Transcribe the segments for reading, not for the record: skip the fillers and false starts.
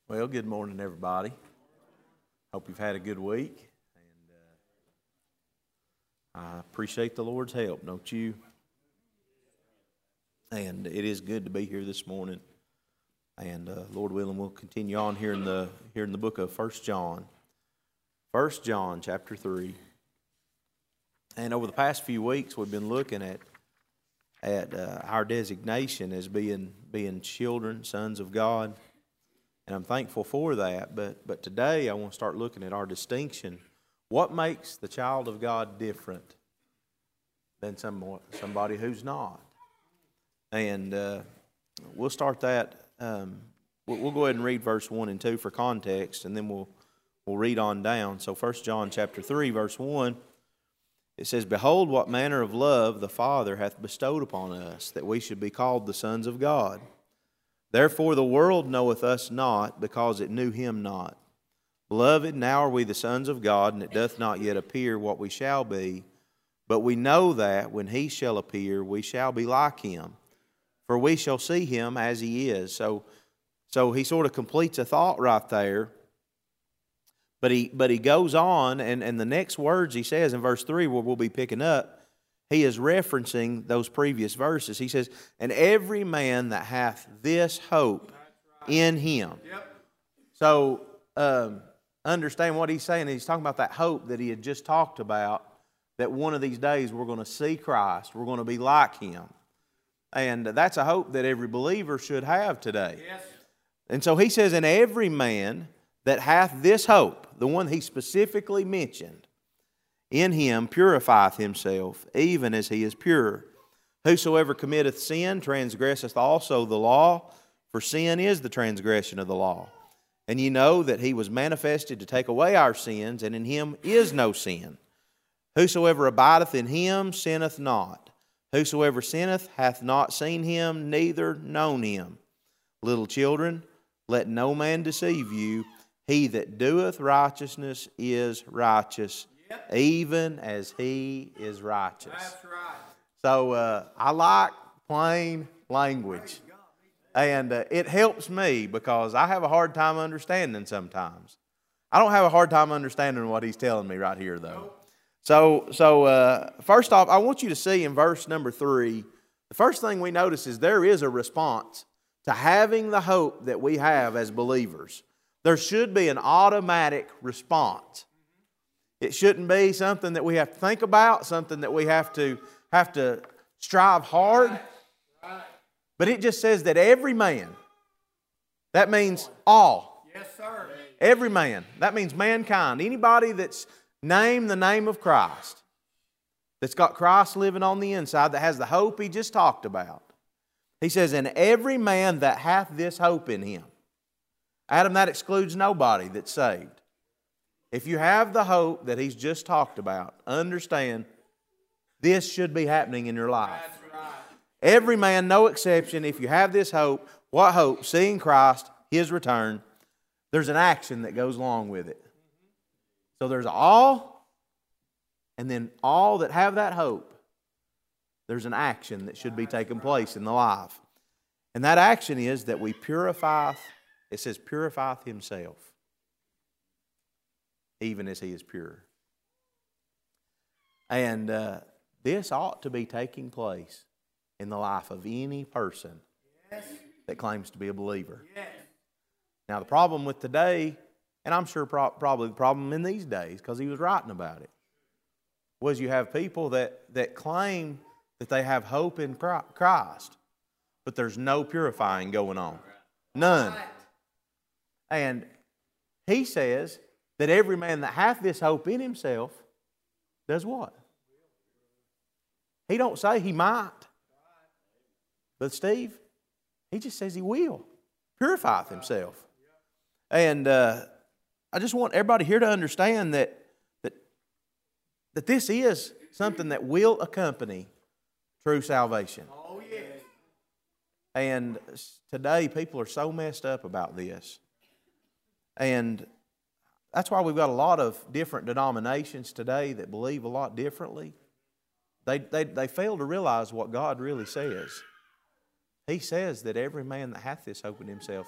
Well, good morning, everybody. Hope you've had a good week, and I appreciate the Lord's help, don't you? And it is good to be here this morning. And Lord willing, we'll continue on here in the book of 1 John. 1 John chapter 3. And over the past few weeks, we've been looking at our designation as being children, sons of God. And I'm thankful for that, but today I want to start looking at our distinction. What makes the child of God different than somebody who's not? And we'll start that. We'll go ahead and read verse 1 and 2 for context, and then we'll read on down. So 1 John chapter 3, verse 1, it says, "Behold, what manner of love the Father hath bestowed upon us, that we should be called the sons of God. Therefore the world knoweth us not, because it knew him not. Beloved, now are we the sons of God, and it doth not yet appear what we shall be. But we know that when he shall appear, we shall be like him. For we shall see him as he is." So he sort of completes a thought right there. But he goes on, and the next words he says in verse 3, where we'll be picking up, he is referencing those previous verses. He says, "And every man that hath this hope in him." Yep. So understand what he's saying. He's talking about that hope that he had just talked about, that one of these days we're going to see Christ. We're going to be like him. And that's a hope that every believer should have today. Yes. And so he says, "And every man that hath this hope," the one he specifically mentioned, "in him purifieth himself, even as he is pure. Whosoever committeth sin transgresseth also the law, for sin is the transgression of the law. And ye know that he was manifested to take away our sins, and in him is no sin. Whosoever abideth in him sinneth not. Whosoever sinneth hath not seen him, neither known him. Little children, let no man deceive you. He that doeth righteousness is righteous, even as he is righteous." That's right. So I like plain language. And it helps me because I have a hard time understanding sometimes. I don't have a hard time understanding what he's telling me right here, though. So first off, I want you to see in verse number 3, the first thing we notice is there is a response to having the hope that we have as believers. There should be an automatic response. It shouldn't be something that we have to think about, something that we have to strive hard. But it just says that every man, that means all. Yes, sir. Every man, that means mankind. Anybody that's named the name of Christ, that's got Christ living on the inside, that has the hope he just talked about. He says, "And every man that hath this hope in him." Adam, that excludes nobody that's saved. If you have the hope that he's just talked about, understand this should be happening in your life. That's right. Every man, no exception. If you have this hope, what hope? Seeing Christ, his return. There's an action that goes along with it. So there's all, and then all that have that hope, there's an action that should be taking place in the life. And that action is that we purifieth, it says purifieth himself, even as he is pure. And this ought to be taking place in the life of any person that claims to be a believer. Now the problem with today, and I'm sure probably the problem in these days, because he was writing about it, was you have people that claim that they have hope in Christ, but there's no purifying going on. None. And he says that every man that hath this hope in himself does what? He don't say he might. But Steve, he just says he will. Purifieth himself. And I just want everybody here to understand that this is something that will accompany true salvation. Oh, yes. And today people are so messed up about this. And that's why we've got a lot of different denominations today that believe a lot differently. They fail to realize what God really says. He says that every man that hath this hope in himself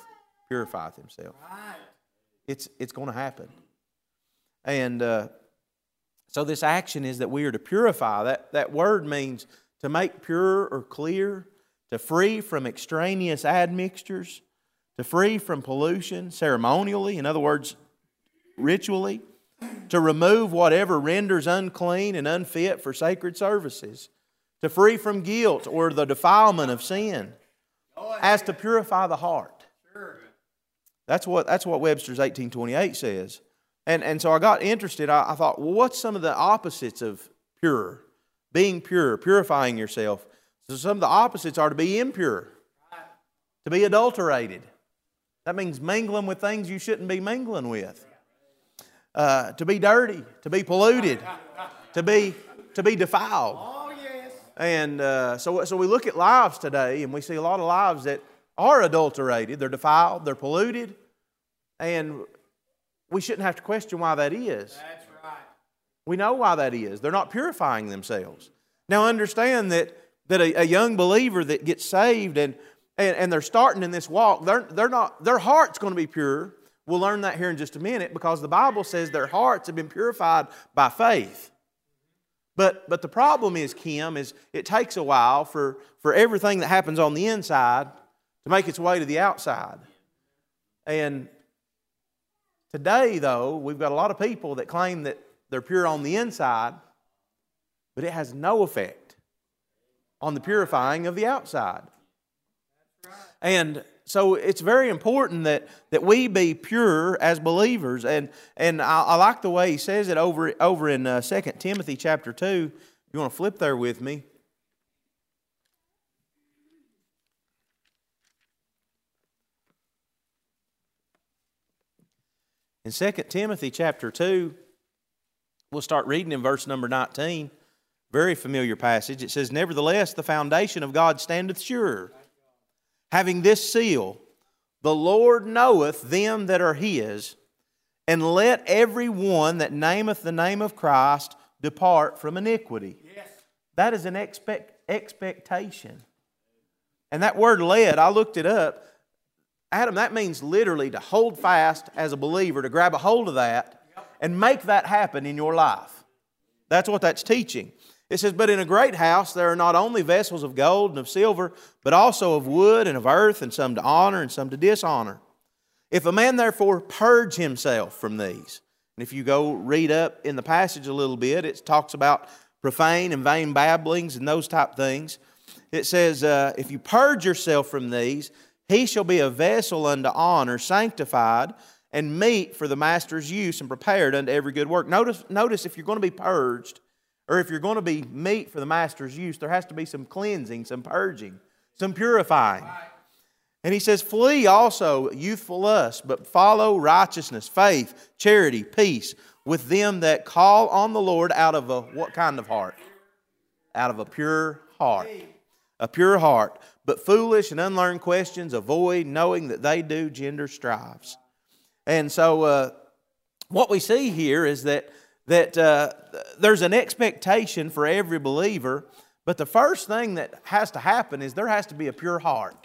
purifieth himself. It's going to happen. And so this action is that we are to purify. That word means to make pure or clear, to free from extraneous admixtures, to free from pollution ceremonially, in other words, ritually, to remove whatever renders unclean and unfit for sacred services, to free from guilt or the defilement of sin, as to purify the heart. That's what Webster's 1828 says. And so I got interested. I thought, well, what's some of the opposites of pure? Being pure, purifying yourself. So some of the opposites are to be impure, to be adulterated. That means mingling with things you shouldn't be mingling with. To be dirty, to be polluted, to be defiled. Oh, yes. And so we look at lives today, and we see a lot of lives that are adulterated. They're defiled, they're polluted, and we shouldn't have to question why that is. That's right. We know why that is. They're not purifying themselves. Now understand that a young believer that gets saved and they're starting in this walk, their heart's going to be pure. We'll learn that here in just a minute, because the Bible says their hearts have been purified by faith. But the problem is, Kim, is it takes a while for everything that happens on the inside to make its way to the outside. And today, though, we've got a lot of people that claim that they're pure on the inside, but it has no effect on the purifying of the outside. And so it's very important that we be pure as believers. And I like the way he says it over in 2 Timothy chapter 2. You want to flip there with me? In 2 Timothy chapter 2, we'll start reading in verse number 19. Very familiar passage. It says, "Nevertheless, the foundation of God standeth sure, having this seal, the Lord knoweth them that are His, and let every one that nameth the name of Christ depart from iniquity." Yes. That is an expectation. And that word "let," I looked it up. Adam, that means literally to hold fast as a believer, to grab a hold of that and make that happen in your life. That's what that's teaching. It says, "But in a great house there are not only vessels of gold and of silver, but also of wood and of earth, and some to honor and some to dishonor. If a man therefore purge himself from these," and if you go read up in the passage a little bit, it talks about profane and vain babblings and those type things. It says, if you purge yourself from these, he shall be a vessel unto honor, sanctified, and meet for the master's use, and prepared unto every good work. Notice if you're going to be purged, or if you're going to be meat for the master's use, there has to be some cleansing, some purging, some purifying. And he says, "Flee also youthful lust, but follow righteousness, faith, charity, peace, with them that call on the Lord out of a" what kind of heart? Out of a pure heart. A pure heart. "But foolish and unlearned questions avoid, knowing that they do gender strives." And so what we see here is that there's an expectation for every believer, but the first thing that has to happen is there has to be a pure heart.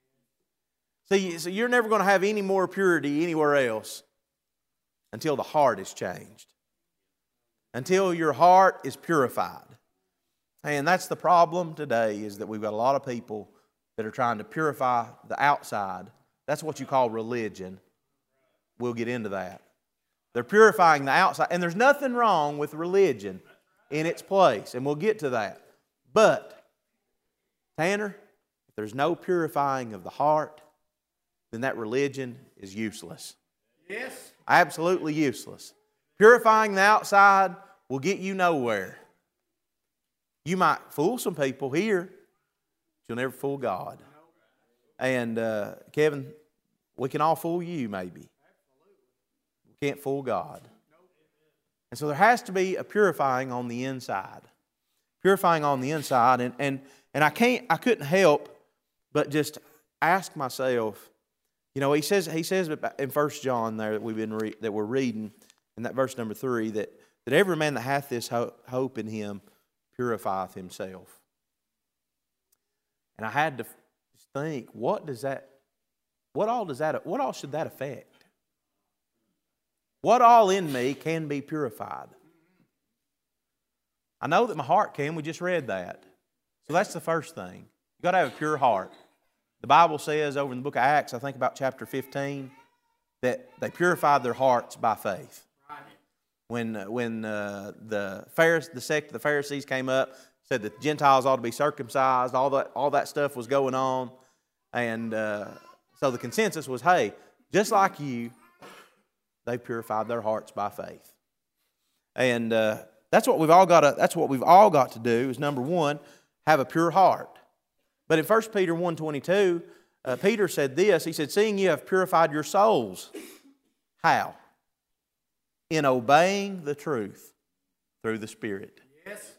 So you're never going to have any more purity anywhere else until the heart is changed, until your heart is purified. And that's the problem today, is that we've got a lot of people that are trying to purify the outside. That's what you call religion. We'll get into that. They're purifying the outside. And there's nothing wrong with religion in its place. And we'll get to that. But, Tanner, if there's no purifying of the heart, then that religion is useless. Yes. Absolutely useless. Purifying the outside will get you nowhere. You might fool some people here, but you'll never fool God. And, Kevin, we can all fool you maybe. Can't fool God. And so there has to be a purifying on the inside. Purifying on the inside. And I couldn't help but just ask myself, you know, he says in 1 John there that we're reading, in that verse number 3, that every man that hath this hope in him purifieth himself. And I had to think, what does that what all should that affect? What all in me can be purified? I know that my heart can. We just read that. So that's the first thing. You've got to have a pure heart. The Bible says over in the book of Acts, I think about chapter 15, that they purified their hearts by faith. When the sect of the Pharisees came up, said that the Gentiles ought to be circumcised, all that stuff was going on. And so the consensus was, hey, just like you, they purified their hearts by faith. And that's what we've all got to do, is number one, have a pure heart. But in 1 Peter 1:22, Peter said this. He said, seeing you have purified your souls. How? In obeying the truth through the Spirit. Yes.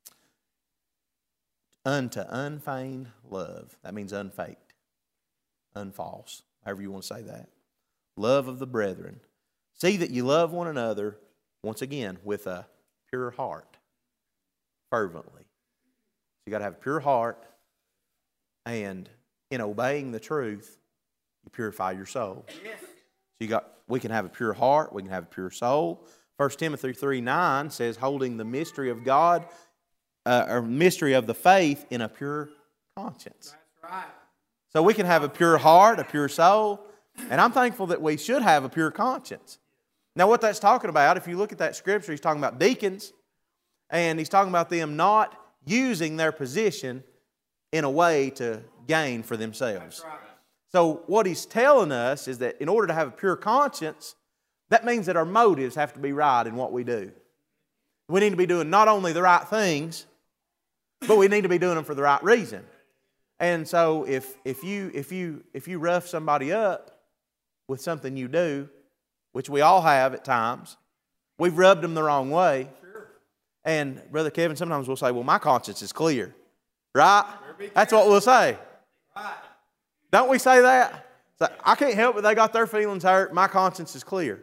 Unto unfeigned love. That means unfaked, unfalse, however you want to say that. Love of the brethren. See that you love one another, once again, with a pure heart, fervently. So you've got to have a pure heart, and in obeying the truth, you purify your soul. Yes. So we can have a pure heart, we can have a pure soul. 1 Timothy 3:9 says, holding the mystery of God, or mystery of the faith in a pure conscience. That's right. So we can have a pure heart, a pure soul, and I'm thankful that we should have a pure conscience. Now what that's talking about, if you look at that scripture, he's talking about deacons, and he's talking about them not using their position in a way to gain for themselves. That's right. So what he's telling us is that in order to have a pure conscience, that means that our motives have to be right in what we do. We need to be doing not only the right things, but we need to be doing them for the right reason. And so if you rough somebody up with something you do, which we all have at times, we've rubbed them the wrong way. Sure. And Brother Kevin, sometimes we'll say, well, my conscience is clear. Right? That's what we'll say. Right. Don't we say that? So, I can't help it. They got their feelings hurt. My conscience is clear.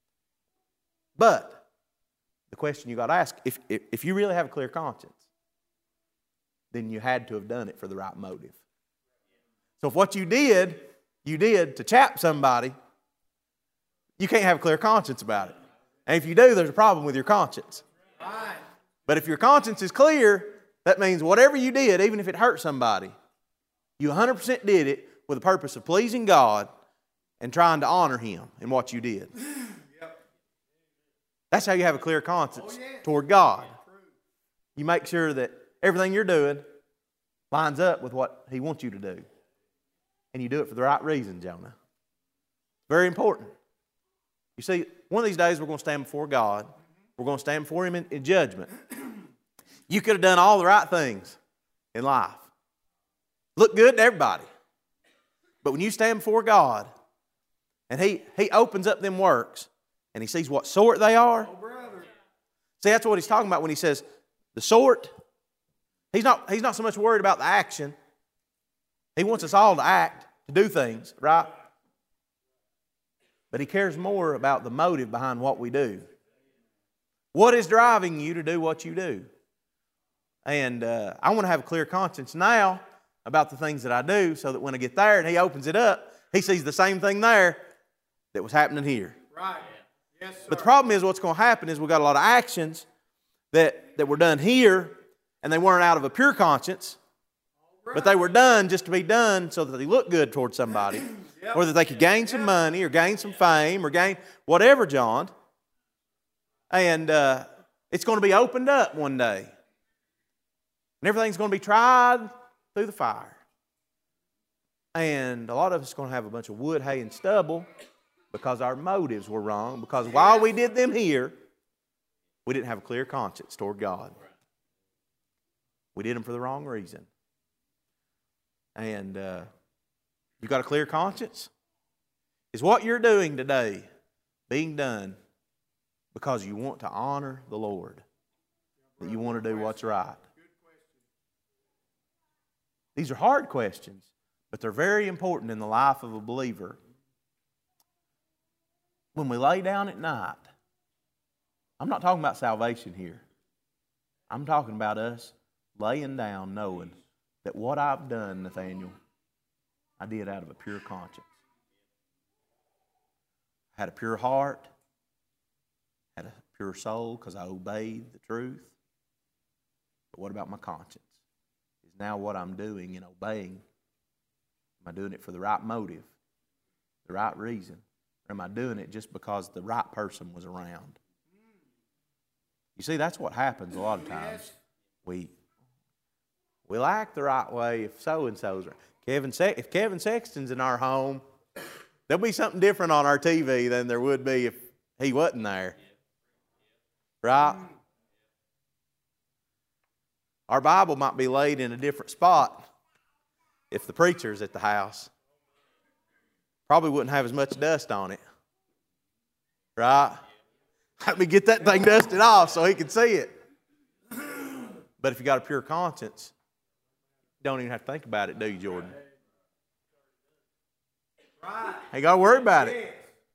But the question you got to ask, if you really have a clear conscience, then you had to have done it for the right motive. So if what you did to chap somebody, you can't have a clear conscience about it. And if you do, there's a problem with your conscience. Right. But if your conscience is clear, that means whatever you did, even if it hurt somebody, you 100% did it with the purpose of pleasing God and trying to honor Him in what you did. Yep. That's how you have a clear conscience toward God. You make sure that everything you're doing lines up with what He wants you to do. And you do it for the right reason, Jonah. Very important. You see, one of these days we're going to stand before God. We're going to stand before Him in judgment. You could have done all the right things in life. Look good to everybody. But when you stand before God and He opens up them works and He sees what sort they are. Oh, brother. See, that's what He's talking about when He says the sort. He's not so much worried about the action. He wants us all to act, to do things, right? But He cares more about the motive behind what we do. What is driving you to do what you do? And I want to have a clear conscience now about the things that I do, so that when I get there and He opens it up, He sees the same thing there that was happening here. Right. Yes, sir. But the problem is, what's going to happen is we've got a lot of actions that were done here, and they weren't out of a pure conscience, but they were done just to be done so that they look good towards somebody, Yep. or that they could gain some money or gain some fame or gain whatever, John. And it's going to be opened up one day. And everything's going to be tried through the fire. And a lot of us are going to have a bunch of wood, hay, and stubble because our motives were wrong. Because while we did them here, we didn't have a clear conscience toward God. We did them for the wrong reason. And you got a clear conscience? Is what you're doing today being done because you want to honor the Lord? That you want to do what's right? These are hard questions, but they're very important in the life of a believer. When we lay down at night, I'm not talking about salvation here. I'm talking about us laying down knowing that what I've done, Nathaniel, I did out of a pure conscience. had a pure heart, had a pure soul because I obeyed the truth. But what about my conscience? Is now what I'm doing in obeying, am I doing it for the right motive, the right reason? Or am I doing it just because the right person was around? You see, that's what happens a lot of times. We'll act the right way if so-and-so's right. If Kevin Sexton's in our home, there'll be something different on our TV than there would be if he wasn't there. Right? Our Bible might be laid in a different spot if the preacher's at the house. Probably wouldn't have as much dust on it. Right? Let me get that thing dusted off so he can see it. But if you got a pure conscience, you don't even have to think about it, do you, Jordan? Right. Ain't got to worry about it.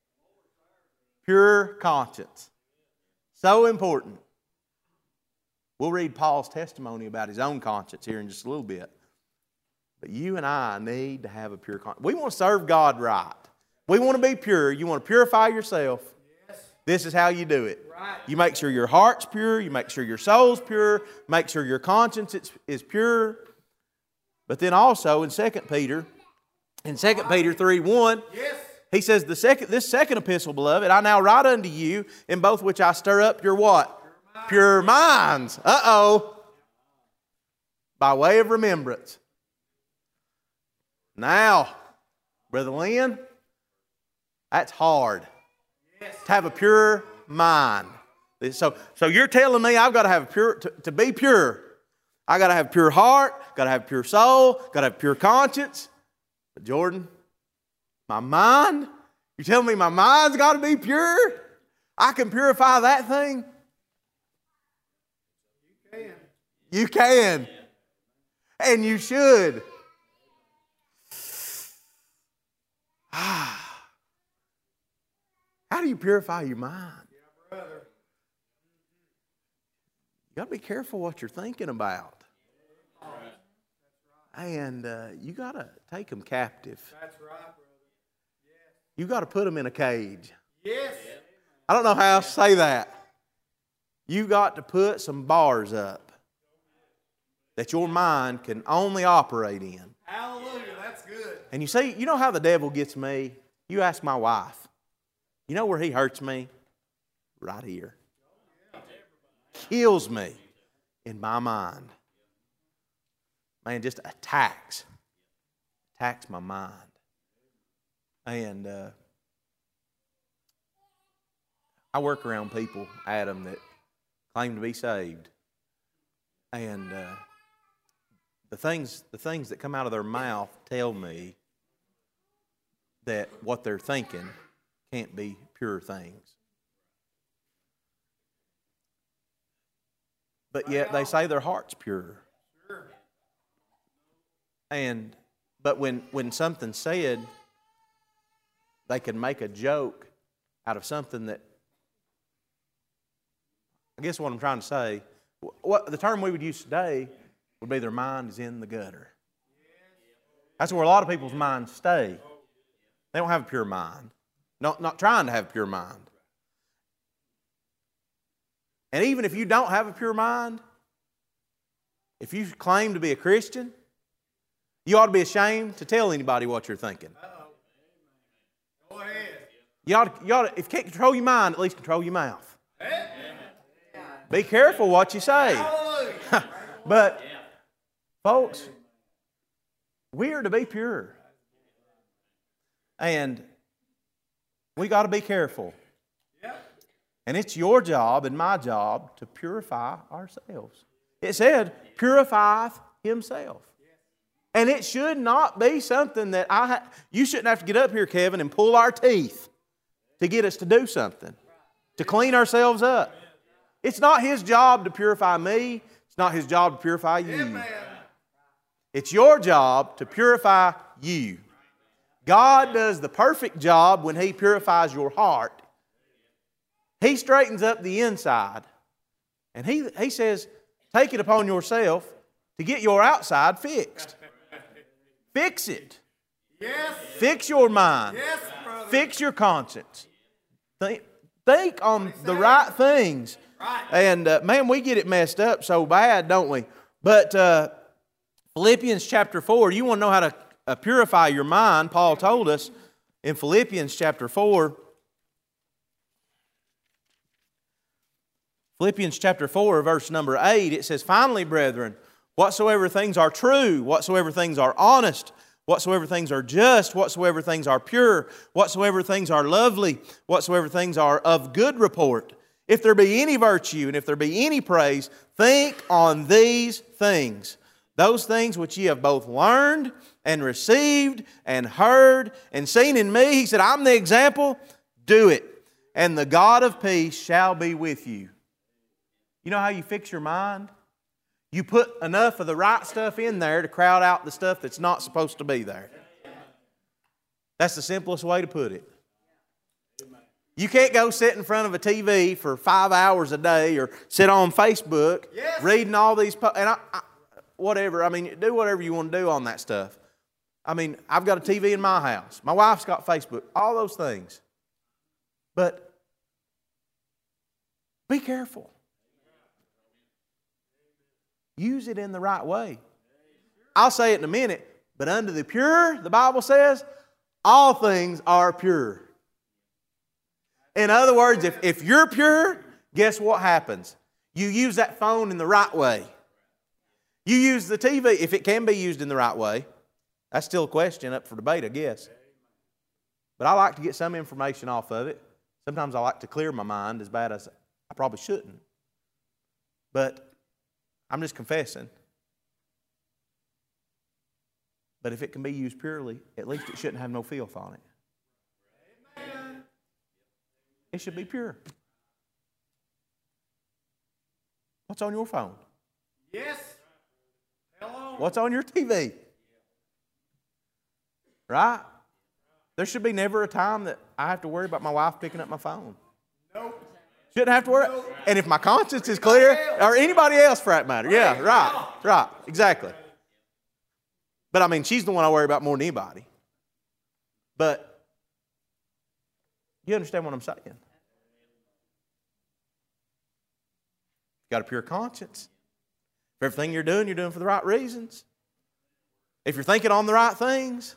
Pure conscience. So important. We'll read Paul's testimony about his own conscience here in just a little bit. But you and I need to have a pure conscience. We want to serve God right. We want to be pure. You want to purify yourself. Yes. This is how you do it. Right. You make sure your heart's pure. You make sure your soul's pure. Make sure your conscience is pure. But then also in 2 Peter 3:1, Yes. he says, this second epistle, beloved, I now write unto you, in both which I stir up your what? Pure minds. By way of remembrance. Now, Brother Lynn, that's hard. Yes. To have a pure mind. So you're telling me I've got to have to be pure. I got to have pure heart, got to have pure soul, got to have pure conscience. But Jordan, my mind, you're telling me my mind's got to be pure? I can purify that thing? You can. And you should. How do you purify your mind? Yeah, brother. You got to be careful what you're thinking about. And you got to take them captive. That's right, brother. You got to put them in a cage. Yes. I don't know how else to say that. You got to put some bars up that your mind can only operate in. Hallelujah. That's good. And you see, you know how the devil gets me? You ask my wife. You know where he hurts me? Right here. Kills me in my mind. Man, just attacks my mind. And I work around people, Adam, that claim to be saved. And the things that come out of their mouth tell me that what they're thinking can't be pure things. But yet they say their heart's pure. Sure. But when something's said, they can make a joke out of something that, I guess what I'm trying to say, what the term we would use today would be their mind is in the gutter. That's where a lot of people's minds stay. They don't have a pure mind. Not trying to have a pure mind. And even if you don't have a pure mind, if you claim to be a Christian, you ought to be ashamed to tell anybody what you're thinking. Go ahead. You ought to, if you can't control your mind, at least control your mouth. Be careful what you say. Hallelujah. But, folks, we are to be pure. And we got to be careful. Yep. And it's your job and my job to purify ourselves. It said, purifieth himself. And it should not be something that you shouldn't have to get up here, Kevin, and pull our teeth to get us to do something, to clean ourselves up. It's not his job to purify me. It's not his job to purify you. Amen. It's your job to purify you. God does the perfect job when he purifies your heart. He straightens up the inside. And he says, take it upon yourself to get your outside fixed. Fix it. Yes. Fix your mind. Yes, brother. Fix your conscience. Think on the right things. Right. And man, we get it messed up so bad, don't we? But Philippians chapter 4, you want to know how to purify your mind, Paul told us in Philippians chapter 4. Philippians chapter 4, verse number 8, it says, "Finally, brethren, whatsoever things are true, whatsoever things are honest, whatsoever things are just, whatsoever things are pure, whatsoever things are lovely, whatsoever things are of good report, if there be any virtue and if there be any praise, think on these things. Those things which ye have both learned and received and heard and seen in me," he said, "I'm the example, do it. And the God of peace shall be with you." You know how you fix your mind? You put enough of the right stuff in there to crowd out the stuff that's not supposed to be there. That's the simplest way to put it. You can't go sit in front of a TV for 5 hours a day or sit on Facebook reading all these... whatever. I mean, do whatever you want to do on that stuff. I mean, I've got a TV in my house. My wife's got Facebook. All those things. But be careful. Use it in the right way. I'll say it in a minute, but unto the pure, the Bible says, all things are pure. In other words, if you're pure, guess what happens? You use that phone in the right way. You use the TV, if it can be used in the right way. That's still a question up for debate, I guess. But I like to get some information off of it. Sometimes I like to clear my mind as bad as I probably shouldn't. But I'm just confessing. But if it can be used purely, at least it shouldn't have no filth on it. Amen. It should be pure. What's on your phone? Yes. Hello. What's on your TV? Right? There should be never a time that I have to worry about my wife picking up my phone. Nope. Shouldn't have to worry. And if my conscience is clear, or anybody else for that matter. Yeah, right, exactly. But I mean, she's the one I worry about more than anybody. But you understand what I'm saying? Got a pure conscience. If everything you're doing for the right reasons. If you're thinking on the right things,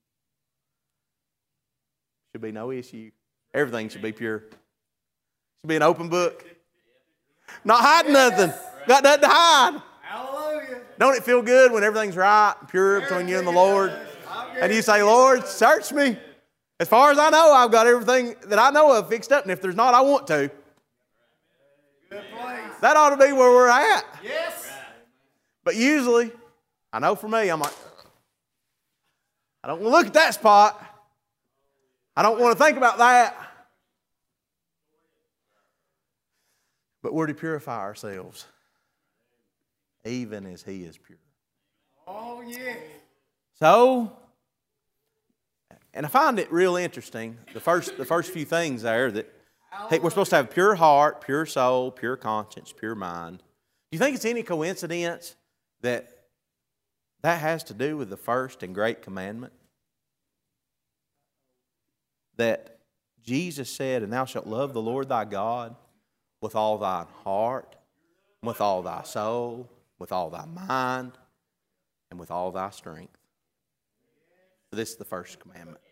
should be no issue. Everything should be pure. Should be an open book. Not hiding nothing. Got nothing to hide. Hallelujah. Don't it feel good when everything's right and pure between you and the Lord? And you say, "Lord, search me. As far as I know, I've got everything that I know of fixed up. And if there's not, I want to." Good place. That ought to be where we're at. Yes. But usually, I know for me, I'm like, I don't want to look at that spot. I don't want to think about that. But we're to purify ourselves, even as He is pure. Oh, yes. So, and I find it real interesting, the first few things there, that hey, we're supposed to have pure heart, pure soul, pure conscience, pure mind. Do you think it's any coincidence that has to do with the first and great commandment? That Jesus said, "And thou shalt love the Lord thy God with all thine heart, with all thy soul, with all thy mind, and with all thy strength." This is the first commandment.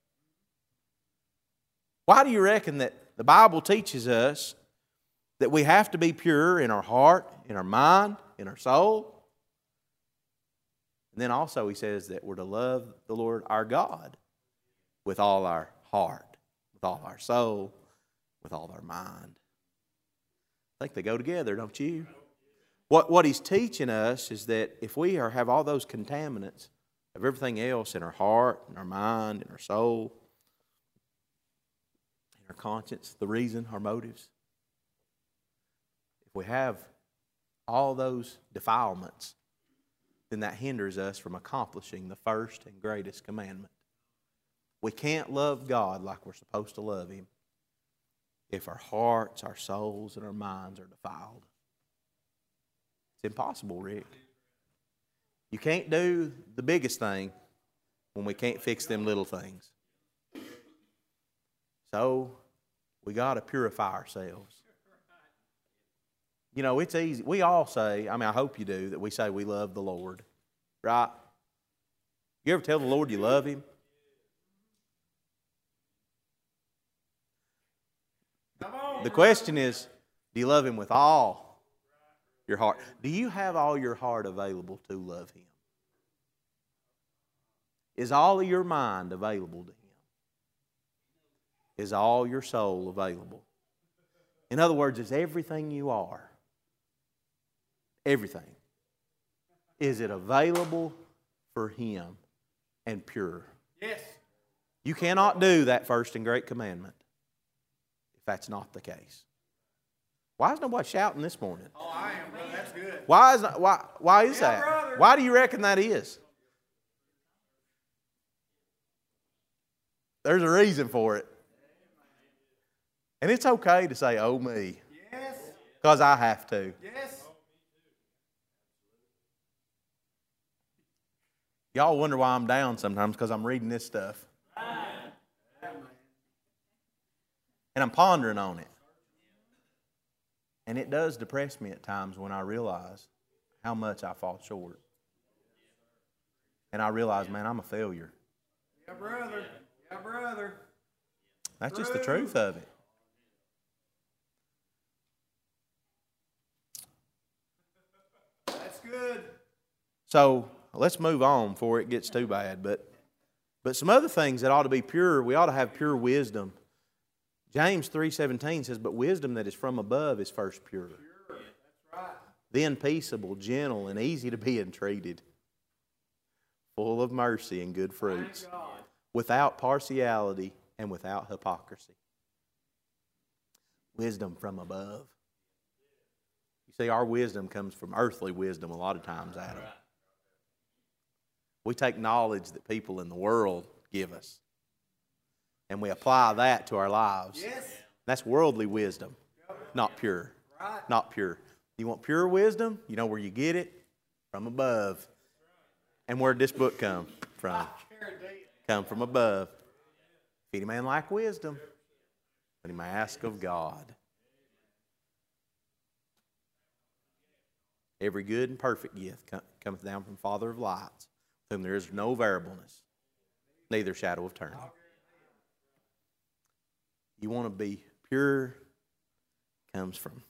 Why do you reckon that the Bible teaches us that we have to be pure in our heart, in our mind, in our soul? And then also he says that we're to love the Lord our God with all our heart, with all our soul, with all our mind. I think they go together, don't you? What he's teaching us is that if we have all those contaminants of everything else in our heart, in our mind, in our soul, in our conscience, the reason, our motives, if we have all those defilements, then that hinders us from accomplishing the first and greatest commandment. We can't love God like we're supposed to love Him if our hearts, our souls, and our minds are defiled. It's impossible, Rick. You can't do the biggest thing when we can't fix them little things. So, We got to purify ourselves. You know, it's easy. We all say, I mean, I hope you do, that we say we love the Lord. Right? You ever tell the Lord you love Him? The question is, do you love Him with all your heart? Do you have all your heart available to love Him? Is all of your mind available to Him? Is all your soul available? In other words, is everything you are, everything, is it available for Him and pure? Yes. You cannot do that first and great commandment if that's not the case. Why is nobody shouting this morning? Oh, I am, brother. That's good. Why is Yeah, that? brother. Why do you reckon that is? There's a reason for it. And it's okay to say, oh me, Yes. because I have to. Yes. Y'all wonder why I'm down sometimes, because I'm reading this stuff. And I'm pondering on it. And it does depress me at times when I realize how much I fall short. And I realize, man, I'm a failure. Yeah, brother. Yeah, brother. That's just the truth of it. That's good. So let's move on before it gets too bad. But some other things that ought to be pure, we ought to have pure wisdom. James 3:17 says, but wisdom that is from above is first pure. That's right. Then peaceable, gentle, and easy to be entreated, full of mercy and good fruits, Thank God. without partiality and without hypocrisy. Wisdom from above. You see, our wisdom comes from earthly wisdom a lot of times, Adam. We take knowledge that people in the world give us, and we apply that to our lives. Yes. That's worldly wisdom, not pure. Right. Not pure. You want pure wisdom? You know where you get it? From above. And where'd this book come from? Come from above. If any man lack wisdom, let him ask of God. Every good and perfect gift cometh down from the Father of lights, with whom there is no variableness, neither shadow of turning. You want to be pure, comes from.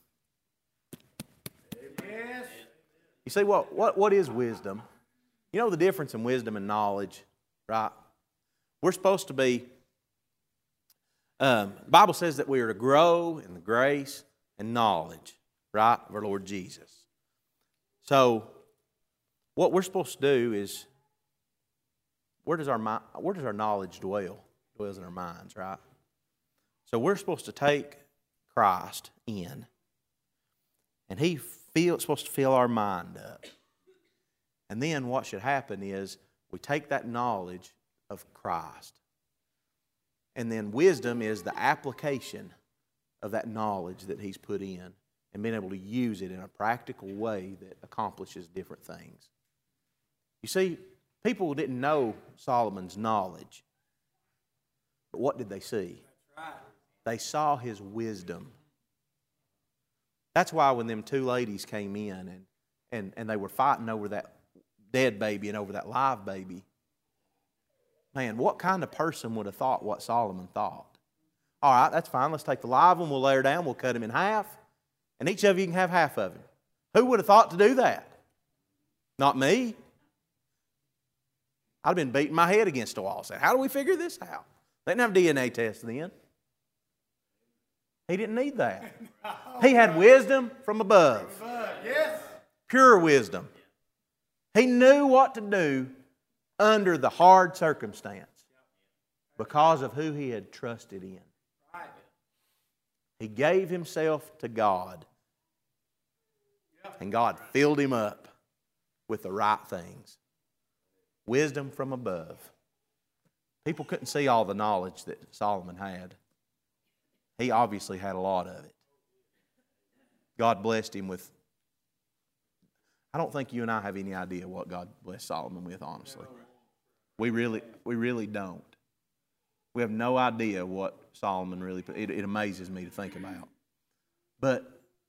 Yes. You say, well, what is wisdom? You know the difference in wisdom and knowledge, right? We're supposed to be, the Bible says that we are to grow in the grace and knowledge, right, of our Lord Jesus. So, what we're supposed to do is, where does our knowledge dwell? It dwells in our minds, right? So we're supposed to take Christ in, and He's supposed to fill our mind up. And then what should happen is we take that knowledge of Christ, and then wisdom is the application of that knowledge that He's put in, and being able to use it in a practical way that accomplishes different things. You see, people didn't know Solomon's knowledge, but what did they see? That's right. They saw his wisdom. That's why when them two ladies came in and they were fighting over that dead baby and over that live baby, man, what kind of person would have thought what Solomon thought? All right, that's fine. Let's take the live one. We'll lay her down. We'll cut him in half. And each of you can have half of him. Who would have thought to do that? Not me. I'd have been beating my head against a wall saying, how do we figure this out? They didn't have DNA tests then. He didn't need that. He had wisdom from above. Yes. Pure wisdom. He knew what to do under the hard circumstance because of who he had trusted in. Right. He gave himself to God, and God filled him up with the right things. Wisdom from above. People couldn't see all the knowledge that Solomon had. He obviously had a lot of it. God blessed him with, I don't think you and I have any idea what God blessed Solomon with, honestly. We really don't. We have no idea what Solomon really put. It amazes me to think about. But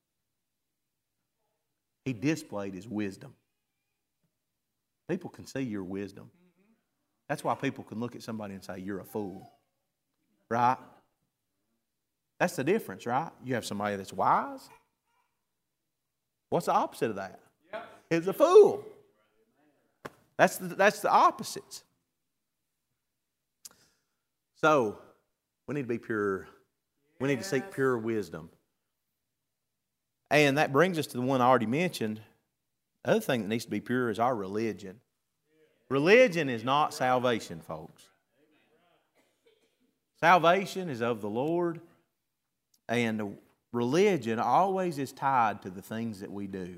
he displayed his wisdom. People can see your wisdom. That's why people can look at somebody and say, you're a fool. Right? That's the difference, right? You have somebody that's wise. What's the opposite of that? Yep. It's a fool. That's the opposites. So, we need to be pure. We need to seek pure wisdom. And that brings us to the one I already mentioned. The other thing that needs to be pure is our religion. Religion is not salvation, folks. Salvation is of the Lord, and religion always is tied to the things that we do.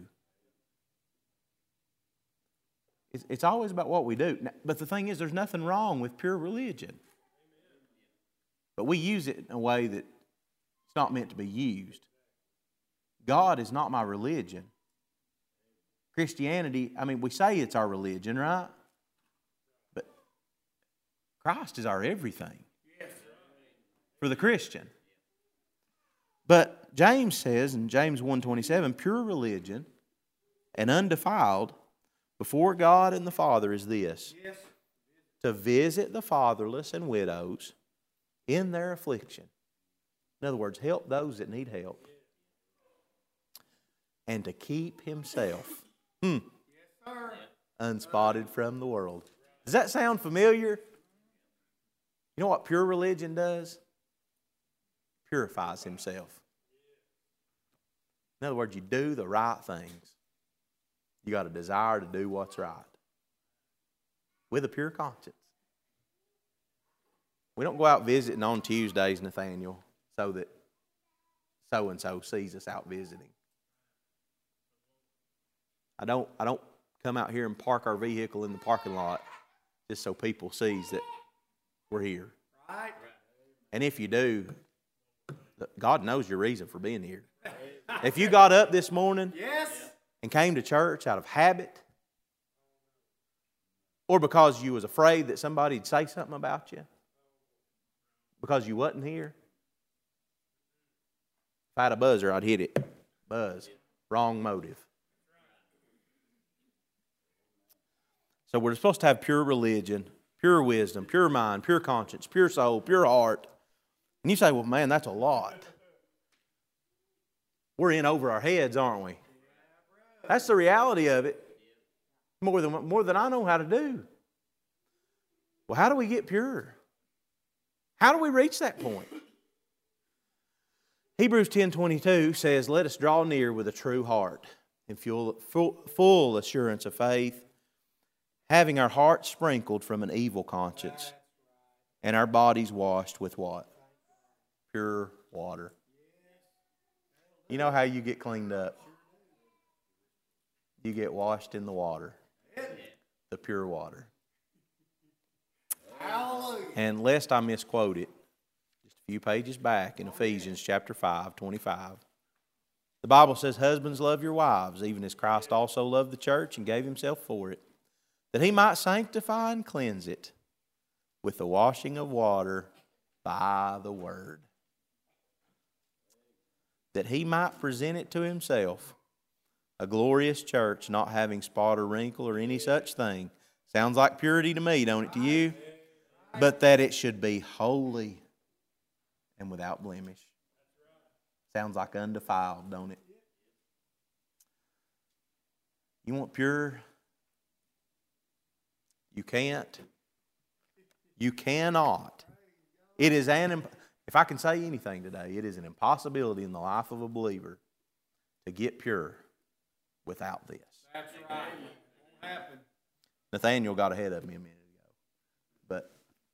It's always about what we do. But the thing is, there's nothing wrong with pure religion. But we use it in a way that it's not meant to be used. God is not my religion. Christianity, we say it's our religion, right? But Christ is our everything for the Christian. But James says in James 1:27, pure religion and undefiled before God and the Father is this, to visit the fatherless and widows in their affliction. In other words, help those that need help. And to keep himself unspotted from the world. Does that sound familiar? You know what pure religion does? Purifies himself. In other words, you do the right things. You got a desire to do what's right. With a pure conscience. We don't go out visiting on Tuesdays, Nathaniel, so that so-and-so sees us out visiting. I don't come out here and park our vehicle in the parking lot just so people sees that we're here. Right. And if you do, God knows your reason for being here. If you got up this morning and came to church out of habit, or because you was afraid that somebody'd say something about you, because you wasn't here, if I had a buzzer, I'd hit it. Buzz. Wrong motive. So we're supposed to have pure religion, pure wisdom, pure mind, pure conscience, pure soul, pure heart. And you say, well, man, that's a lot. We're in over our heads, aren't we? That's the reality of it. More than I know how to do. Well, how do we get pure? How do we reach that point? Hebrews 10:22 says, let us draw near with a true heart and full assurance of faith, having our hearts sprinkled from an evil conscience and our bodies washed with what? Pure water. You know how you get cleaned up? You get washed in the water, the pure water. Hallelujah. And lest I misquote it, just a few pages back in Ephesians chapter 5:25, the Bible says, husbands, love your wives, even as Christ also loved the church and gave himself for it, that he might sanctify and cleanse it with the washing of water by the word, that he might present it to himself, a glorious church, not having spot or wrinkle or any such thing. Sounds like purity to me, don't it to you? But that it should be holy and without blemish. Sounds like undefiled, don't it? You want pure? You can't. You cannot. It is if I can say anything today, it is an impossibility in the life of a believer to get pure without this. That's right. It won't happen. Nathaniel got ahead of me a minute ago. But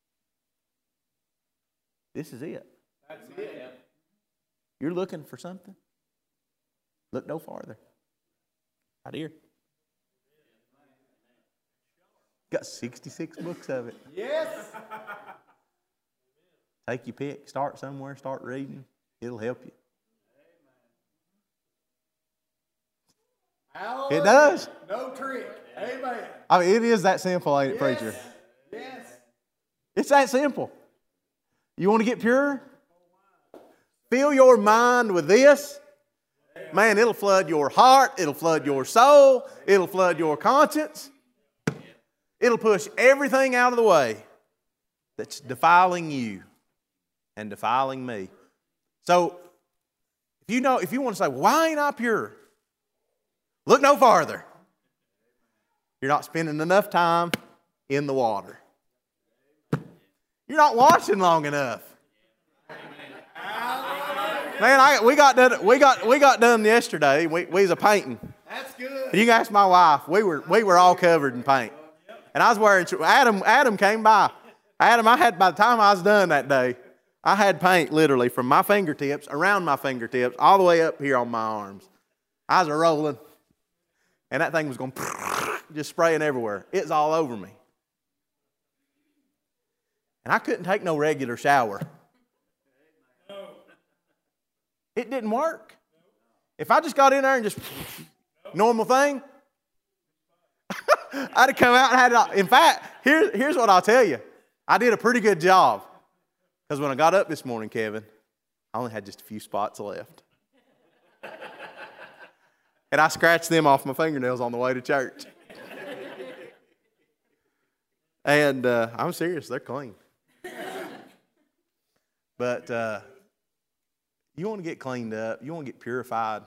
this is it. That's it. You're looking for something? Look no farther. Right here. Got 66 books of it. Yes. Take your pick. Start somewhere. Start reading. It'll help you. Hallelujah. It does. No trick. Amen. It is that simple, ain't it, preacher? Yes. It's that simple. You want to get pure? Fill your mind with this. Man, it'll flood your heart. It'll flood your soul. It'll flood your conscience. It'll push everything out of the way that's defiling you and defiling me. So, if you want to say, why ain't I pure? Look no farther. You're not spending enough time in the water. You're not washing long enough. Man, we got done yesterday. We was a painting. That's good. You can ask my wife. We were all covered in paint, and I was wearing. Adam came by. By the time I was done that day, I had paint literally from my fingertips, around my fingertips, all the way up here on my arms. I was rolling, and that thing was going just spraying everywhere. It was all over me, and I couldn't take no regular shower. It didn't work. If I just got in there and just normal thing, I'd have come out and had it all. In fact, here's what I'll tell you. I did a pretty good job. Because when I got up this morning, Kevin, I only had just a few spots left. And I scratched them off my fingernails on the way to church. And I'm serious, they're clean. But you want to get cleaned up, you want to get purified.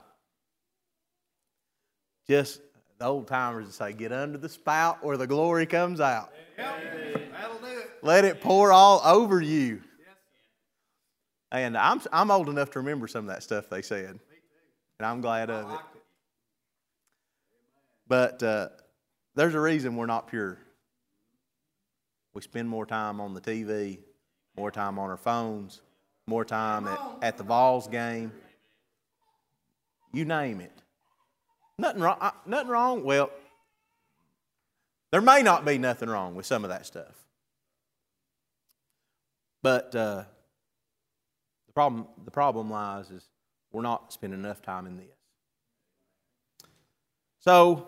Just the old timers would say, get under the spout where the glory comes out. That'll do it. Let it pour all over you. And I'm old enough to remember some of that stuff they said. And I'm glad of it. But there's a reason we're not pure. We spend more time on the TV, more time on our phones, more time at the Vols game. You name it. Nothing wrong. Nothing wrong. Well, there may not be nothing wrong with some of that stuff. But the problem lies is we're not spending enough time in this. So,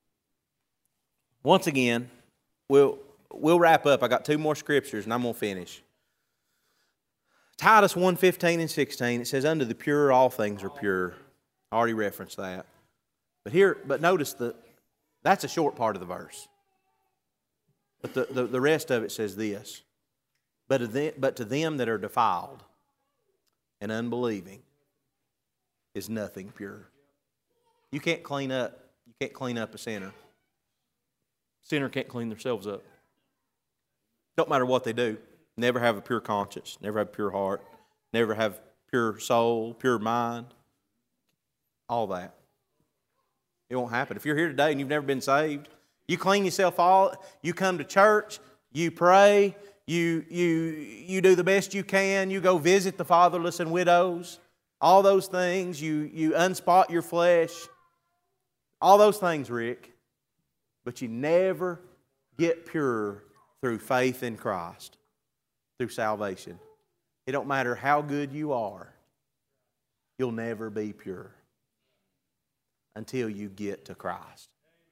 once again, we'll wrap up. I got two more scriptures and I'm going to finish. Titus 1:15 and 16, it says, unto the pure all things are pure. I already referenced that. But notice that's a short part of the verse. But the rest of it says this. But to them that are defiled and unbelieving is nothing pure. You can't clean up a sinner. Sinner can't clean themselves up. Don't matter what they do. Never have a pure conscience, never have a pure heart, never have pure soul, pure mind. All that. It won't happen. If you're here today and you've never been saved, you clean yourself you come to church, you pray, you do the best you can, you go visit the fatherless and widows, all those things, you unspot your flesh, all those things, Rick, but you never get pure through faith in Christ, through salvation. It don't matter how good you are, you'll never be pure until you get to Christ.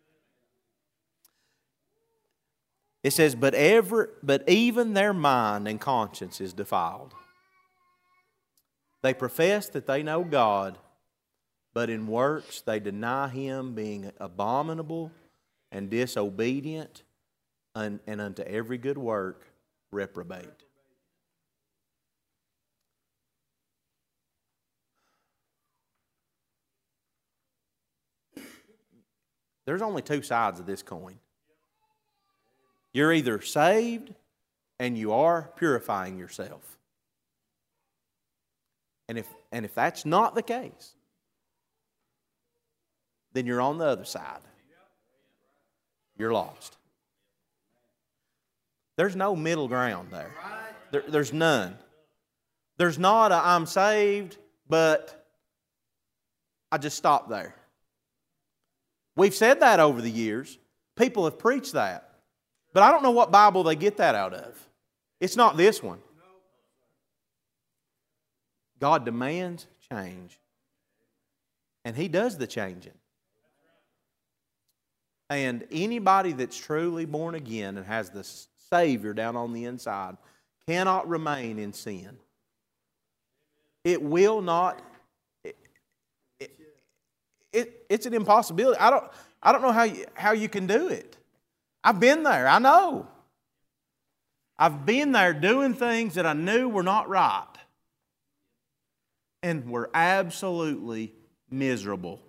It says, but even their mind and conscience is defiled. They profess that they know God, but in works they deny Him, being abominable and disobedient, and unto every good work reprobate. There's only two sides of this coin. You're either saved and you are purifying yourself. And if that's not the case, then you're on the other side. You're lost. There's no middle ground there. There's none. There's not a I'm saved, but I just stopped there. We've said that over the years. People have preached that. But I don't know what Bible they get that out of. It's not this one. God demands change. And He does the changing. And anybody that's truly born again and has the Savior down on the inside cannot remain in sin. It will not. It's an impossibility. I don't know how you can do it. I've been there. I know. I've been there doing things that I knew were not right, and were absolutely miserable.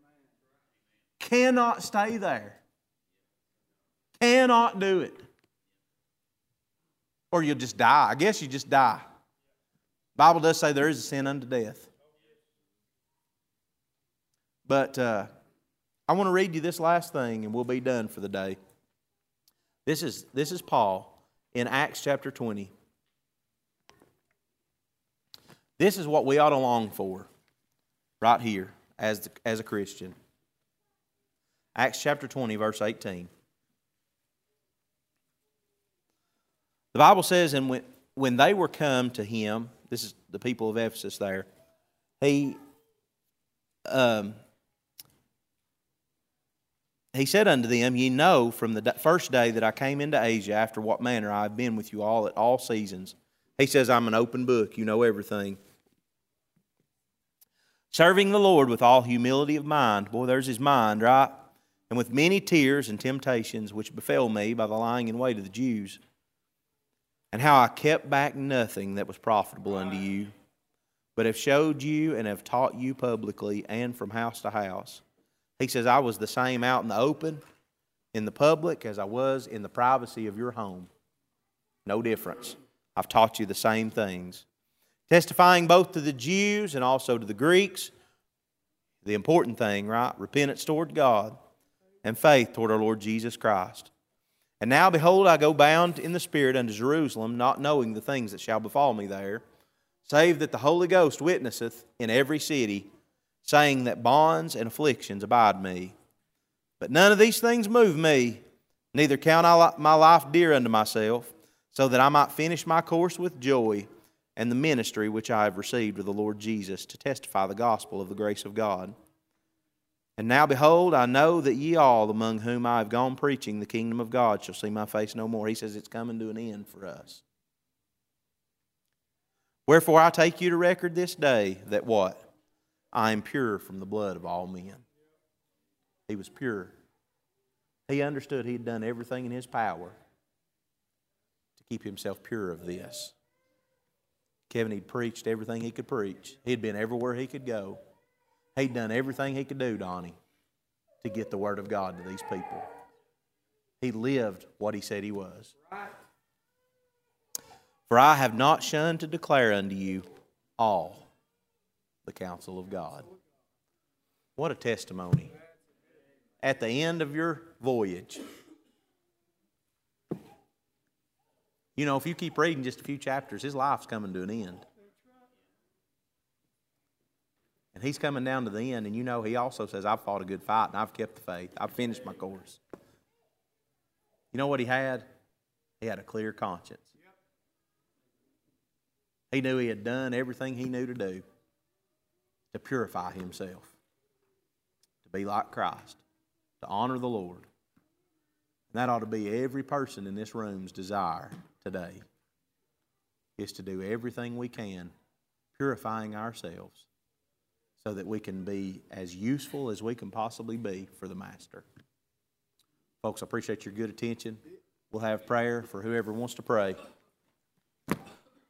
Cannot stay there. Cannot do it. Or you'll just die. I guess you just die. The Bible does say there is a sin unto death. But I want to read you this last thing and we'll be done for the day. This is Paul in Acts chapter 20. This is what we ought to long for right here as a Christian. Acts chapter 20, verse 18. The Bible says, and when they were come to him, this is the people of Ephesus there, he said unto them, Ye know from the first day that I came into Asia, after what manner I have been with you all at all seasons. He says, I'm an open book, you know everything. Serving the Lord with all humility of mind. Boy, there's his mind, right? And with many tears and temptations which befell me by the lying in wait of the Jews. And how I kept back nothing that was profitable unto you, but have showed you and have taught you publicly and from house to house. He says, I was the same out in the open, in the public, as I was in the privacy of your home. No difference. I've taught you the same things. Testifying both to the Jews and also to the Greeks. The important thing, right? Repentance toward God and faith toward our Lord Jesus Christ. And now, behold, I go bound in the Spirit unto Jerusalem, not knowing the things that shall befall me there, save that the Holy Ghost witnesseth in every city, saying that bonds and afflictions abide me. But none of these things move me, neither count I my life dear unto myself, so that I might finish my course with joy, and the ministry which I have received of the Lord Jesus, to testify the gospel of the grace of God. And now, behold, I know that ye all, among whom I have gone preaching the kingdom of God, shall see my face no more. He says it's coming to an end for us. Wherefore I take you to record this day that what? I am pure from the blood of all men. He was pure. He understood he had done everything in his power to keep himself pure of this. Kevin, he'd preached everything he could preach. He'd been everywhere he could go. He'd done everything he could do, Donnie, to get the Word of God to these people. He lived what he said he was. For I have not shunned to declare unto you all the counsel of God. What a testimony. At the end of your voyage. You know, if you keep reading just a few chapters, his life's coming to an end. And he's coming down to the end, and you know he also says, I've fought a good fight, and I've kept the faith. I've finished my course. You know what he had? He had a clear conscience. He knew he had done everything he knew to do to purify himself, to be like Christ, to honor the Lord. And that ought to be every person in this room's desire today, is to do everything we can, purifying ourselves, so that we can be as useful as we can possibly be for the Master. Folks, I appreciate your good attention. We'll have prayer for whoever wants to pray.